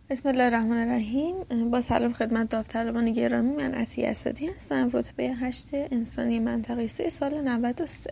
بسم الله الرحمن الرحیم. با سلام خدمت داوطلبان گرامی، من عطیه اسدی هستم، رتبه 8 انسانی منطقه 3 سال 93.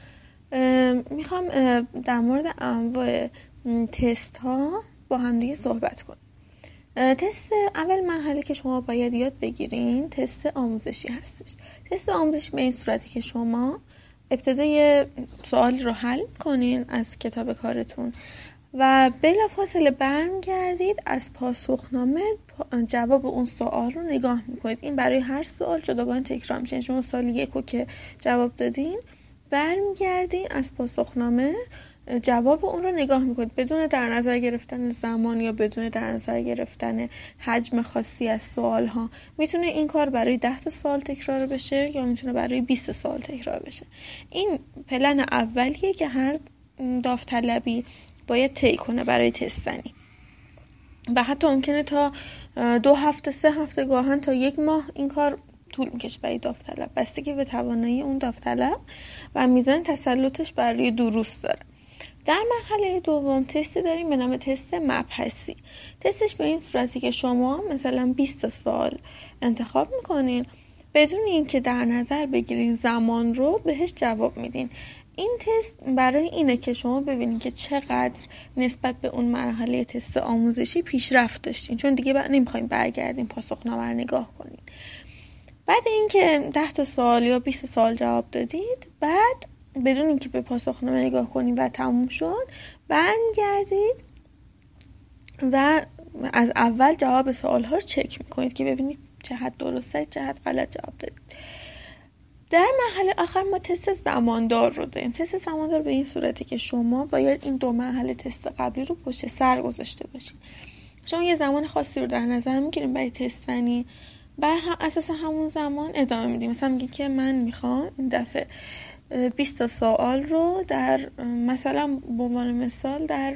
میخوام در مورد انواع تست ها با هم دیگه صحبت کنم. تست اول مرحله که شما باید یاد بگیرین تست آموزشی هستش. تست آموزشی به این صورتی که شما ابتدای سوال رو حل کنین از کتاب کارتون و بلافاصله برمیگردید از پاسخنامه جواب اون سوال رو نگاه میکنید. این برای هر سوال جداگانه تکرار میشه. شما سوال 1 رو که جواب دادین برمیگردین از پاسخنامه جواب اون رو نگاه میکنید بدون در نظر گرفتن زمان یا بدون در نظر گرفتن حجم خاصی از سوال ها. میتونه این کار برای 10 تا سوال تکرار بشه یا میتونه برای 20 سوال تکرار بشه. این پلن اولیه که هر داوطلبی باید طی کنه برای تستنی و حتی ممکنه تا 2 هفته 3 هفته گاهن تا 1 ماه این کار طول میکشه برای داوطلب، بستگی به توانایی اون داوطلب و میزان تسلطش برای دروس داره. در مرحله دوم تستی داریم به نام تست مبحثی. تستش به این صورتی که شما مثلا 20 سال انتخاب میکنین بدون اینکه در نظر بگیرین زمان رو بهش جواب میدین. این تست برای اینه که شما ببینید که چقدر نسبت به اون مرحله تست آموزشی پیشرفت داشتین، چون دیگه نمیخوایم برگردین پاسخنامه رو نگاه کنین. بعد اینکه 10 تا سوال یا 20 سال جواب دادید، بعد بدون اینکه به پاسخنامه نگاه کنین و تموم شد برمیگردید و از اول جواب سوال ها رو چک میکنید که ببینید چه حد درسته چه حد غلط جواب دادید. در مرحله آخر ما تست زماندار رو داریم. تست زماندار به این صورتی که شما باید این 2 مرحله تست قبلی رو پشت سر گذاشته باشین. شما یه زمان خاصی رو در نظر میگیریم برای تستنی، بر اساس همون زمان ادامه میدیم. مثلا میگید که من میخوام این دفعه 20 تا سوال رو در مثلا به عنوان مثال در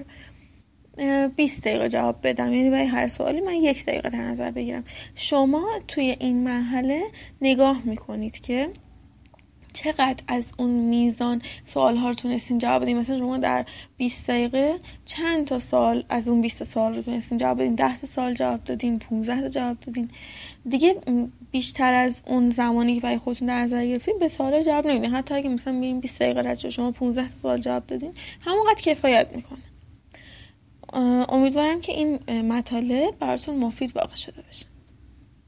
20 دقیقه جواب بدم، یعنی برای هر سوالی من 1 دقیقه در نظر بگیرم. شما توی این مرحله نگاه میکنید که چقدر از اون میزان سوال ها رو تونستین جواب بدین. مثلا شما در 20 دقیقه چند تا سوال از اون 20 سوال رو تونستین جواب بدین؟ 10 تا سوال جواب دادین، 15 تا جواب دادین. دیگه بیشتر از اون زمانی که برای خودتون در نظر گرفتین به سوالا جواب نمیدین. حتی اگه مثلا میرین 20 دقیقه رد شما 15 تا سوال جواب دادین، همونقدر کفایت میکنه. امیدوارم که این مطالب براتون مفید واقع شده باشه.